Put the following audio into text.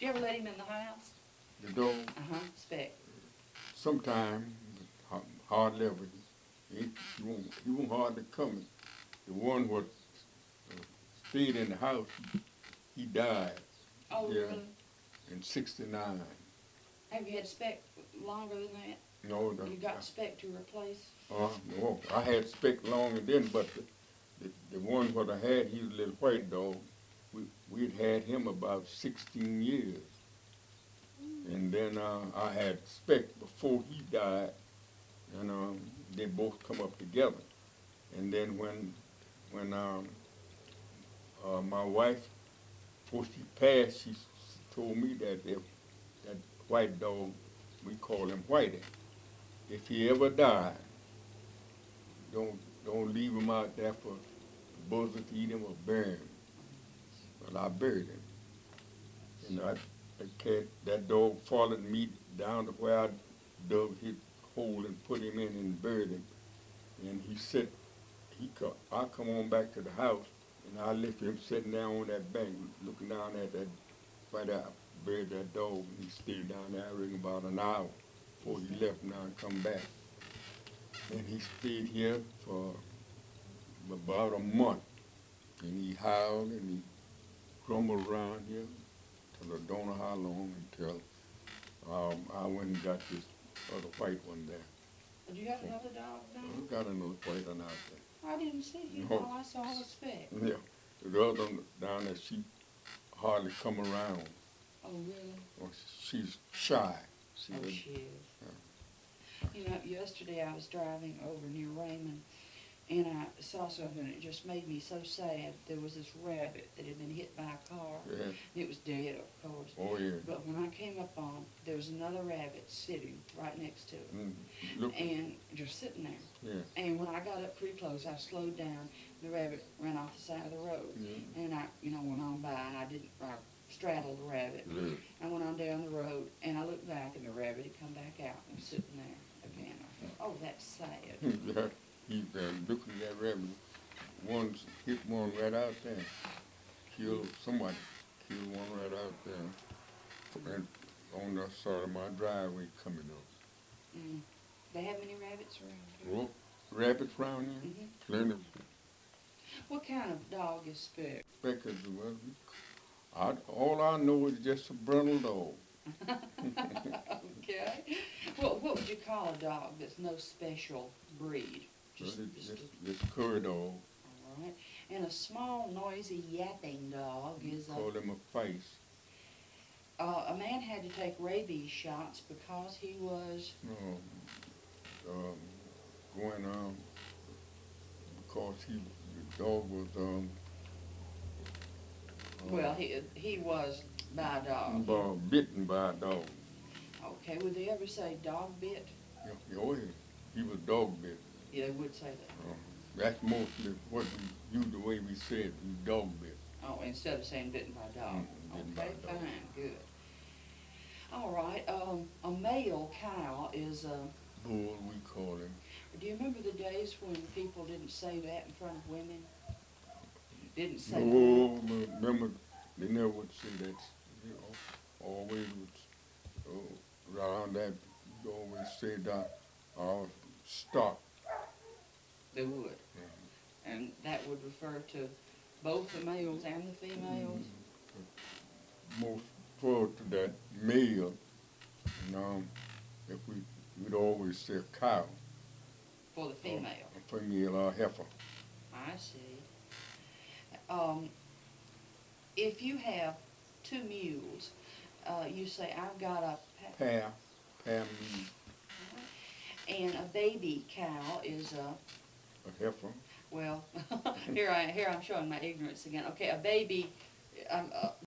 You ever let him in the house? The dog, Speck. sometime, hardly ever. He won't hardly come. The one what stayed in the house, he died. Oh, Yeah. really? In '69. Have you had Speck longer than that? No, You got Speck to replace? no, I had Speck longer then, but the one what I had, he was a little white dog. We'd had him about 16 years. And then I had Speck before he died, and they both come up together. And then when my wife, before she passed, she told me that if that white dog, we call him Whitey, if he ever died, don't leave him out there for buzzards to eat him or bury him. Well, I buried him. And that dog followed me down to where I dug his hole and put him in and buried him. And he said, I come on back to the house, and I left him sitting down on that bank, looking down at that, right out, buried that dog, and he stayed down there, I reckon, about an hour before he left now and come back. And he stayed here for about a month, and he howled and he grumbled around here till I don't know how long, until I went and got this other white one there. Did you have another dog now? I got another white one out there. I didn't see you. No. All I saw was Speck. Yeah, the other one down there, she hardly come around. Oh, really? Well, she's shy. She is. You know, yesterday I was driving over near Raymond, and I saw something that just made me so sad. There was this rabbit that had been hit by a car. Yeah. It was dead, of course. Oh, yeah. But when I came up on, there was another rabbit sitting right next to it, Look. and just sitting there. Yeah. And when I got up pretty close, I slowed down. The rabbit ran off the side of the road, Yeah. and I, went on by, and I straddled the rabbit. Yeah. I went on down the road, and I looked back, and the rabbit had come back out and was sitting there again. I thought, oh, that's sad. Yeah. He's looking at that rabbit. One hit one right out there. Somebody killed one right out there. And on the side of my driveway coming up. They have many rabbits around here? Well, rabbits around here? Plenty. What kind of dog is Speck? Speck is, well, all I know is just a brindle dog. Okay. Well, what would you call a dog that's no special breed? Just curry dog. All right. And a small, noisy, yapping dog is Call him a face. a man had to take rabies shots because he was... going because the dog was well, he was by a dog. Bitten by a dog. Okay, would they ever say dog bit? Yeah, oh, yeah. He was dog bit. Yeah, they would say that. That's mostly what we use, the way we say it, dog bit. Oh, instead of saying bitten by a dog. Bitten by Okay, a dog. fine, good. All right, a male cow is a... Bull, we call him. Do you remember the days when people didn't say that in front of women? Didn't say No, remember, they never would say that, always would, around that, you always say that, stock. They would. And that would refer to both the males and the females? Most refer to that male, and if we'd always say a cow. For the female? A female or heifer. I see. If you have two mules, you say, I've got a... Pair mule. And a baby cow is a... A heifer. Well, here I'm showing my ignorance again. Okay, a baby